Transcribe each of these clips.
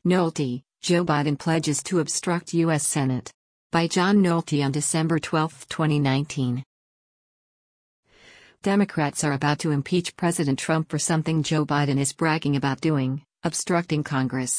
Nolte, Joe Biden pledges to obstruct U.S. Senate. By John Nolte on December 12, 2019. Democrats are about to impeach President Trump for something Joe Biden is bragging about doing, obstructing Congress.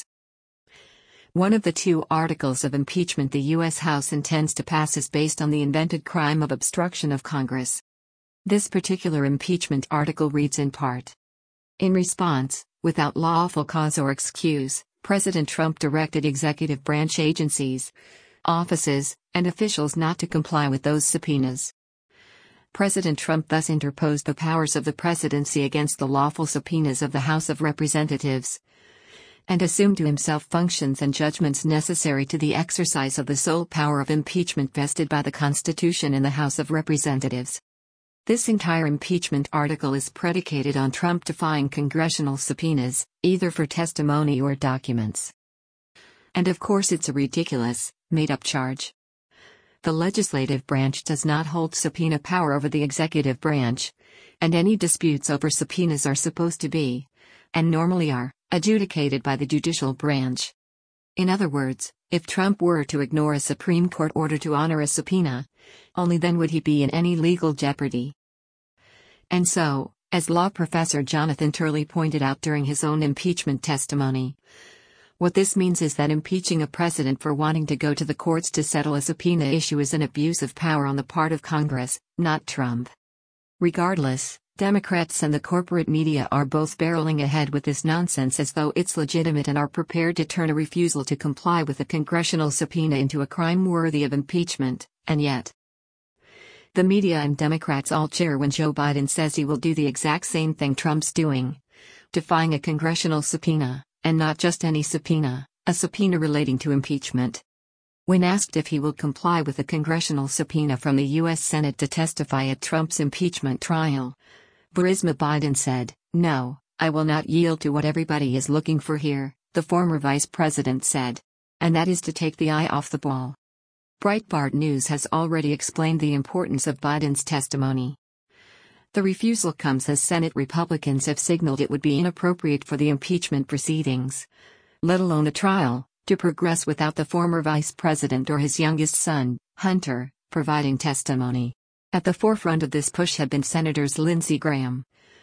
One of the two articles of impeachment the U.S. House intends to pass is based on the invented crime of obstruction of Congress. This particular impeachment article reads in part: in response, without lawful cause or excuse, President Trump directed executive branch agencies, offices, and officials not to comply with those subpoenas. President Trump thus interposed the powers of the presidency against the lawful subpoenas of the House of Representatives, and assumed to himself functions and judgments necessary to the exercise of the sole power of impeachment vested by the Constitution in the House of Representatives. This entire impeachment article is predicated on Trump defying congressional subpoenas, either for testimony or documents. And of course it's a ridiculous, made-up charge. The legislative branch does not hold subpoena power over the executive branch, and any disputes over subpoenas are supposed to be, and normally are, adjudicated by the judicial branch. In other words, if Trump were to ignore a Supreme Court order to honor a subpoena, only then would he be in any legal jeopardy. And so, as law professor Jonathan Turley pointed out during his own impeachment testimony, what this means is that impeaching a president for wanting to go to the courts to settle a subpoena issue is an abuse of power on the part of Congress, not Trump. Regardless, Democrats and the corporate media are both barreling ahead with this nonsense as though it's legitimate and are prepared to turn a refusal to comply with a congressional subpoena into a crime worthy of impeachment, and yet the media and Democrats all cheer when Joe Biden says he will do the exact same thing Trump's doing, defying a congressional subpoena, and not just any subpoena, a subpoena relating to impeachment. When asked if he will comply with a congressional subpoena from the U.S. Senate to testify at Trump's impeachment trial, Burisma Biden said, "No, I will not yield to what everybody is looking for here," the former vice president said. And that is to take the eye off the ball. Breitbart News has already explained the importance of Biden's testimony. The refusal comes as Senate Republicans have signaled it would be inappropriate for the impeachment proceedings, let alone a trial, to progress without the former vice president or his youngest son, Hunter, providing testimony. At the forefront of this push have been Senators Lindsey Graham,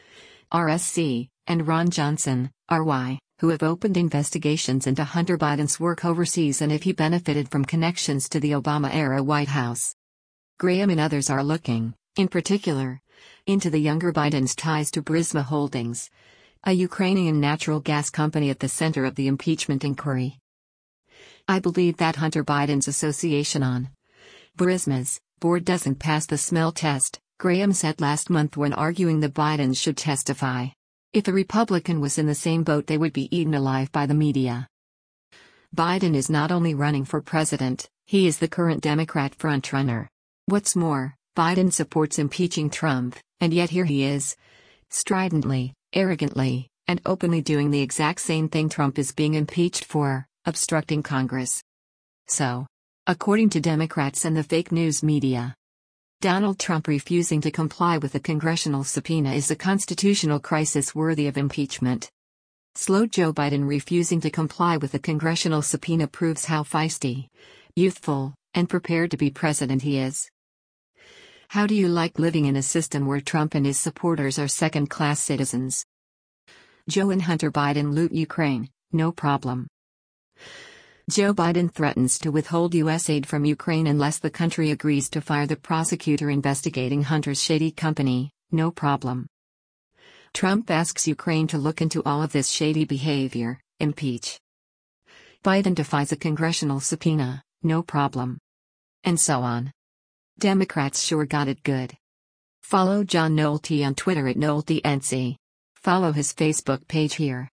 RSC, and Ron Johnson, RY, who have opened investigations into Hunter Biden's work overseas and if he benefited from connections to the Obama-era White House. Graham and others are looking, in particular, into the younger Biden's ties to Burisma Holdings, a Ukrainian natural gas company at the center of the impeachment inquiry. "I believe that Hunter Biden's association on Burisma's board doesn't pass the smell test," Graham said last month when arguing that Biden should testify. If a Republican was in the same boat, they would be eaten alive by the media. Biden is not only running for president, he is the current Democrat frontrunner. What's more, Biden supports impeaching Trump, and yet here he is, stridently, arrogantly, and openly doing the exact same thing Trump is being impeached for, obstructing Congress. So, according to Democrats and the fake news media, Donald Trump refusing to comply with a congressional subpoena is a constitutional crisis worthy of impeachment. Slow Joe Biden refusing to comply with a congressional subpoena proves how feisty, youthful, and prepared to be president he is. How do you like living in a system where Trump and his supporters are second-class citizens? Joe and Hunter Biden loot Ukraine, no problem. Joe Biden threatens to withhold U.S. aid from Ukraine unless the country agrees to fire the prosecutor investigating Hunter's shady company, no problem. Trump asks Ukraine to look into all of this shady behavior, impeach. Biden defies a congressional subpoena, no problem. And so on. Democrats sure got it good. Follow John Nolte on Twitter at NolteNC. Follow his Facebook page here.